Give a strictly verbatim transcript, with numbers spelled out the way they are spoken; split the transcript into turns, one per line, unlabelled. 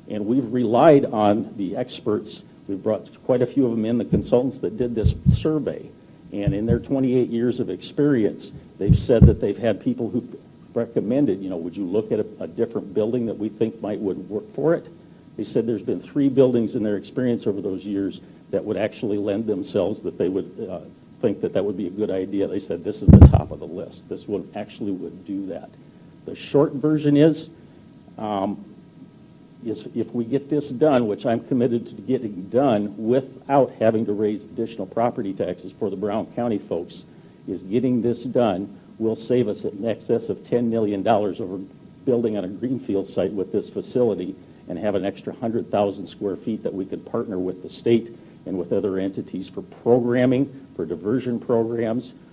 And we've relied on the experts. We've brought quite a few of them in, the consultants that did this survey. And in their twenty-eight years of experience, they've said that they've had people who recommended, you know, would you look at a, a different building that we think might would work for it? They said there's been three buildings in their experience over those years that would actually lend themselves, that they would uh, think that that would be a good idea. They said this is the top of the list. This one actually would do that. The short version is, um, is if we get this done, which I'm committed to getting done without having to raise additional property taxes for the Brown County folks, is getting this done will save us in excess of ten million dollars over building on a greenfield site with this facility, and have an extra one hundred thousand square feet that we could partner with the state and with other entities for programming, for diversion programs,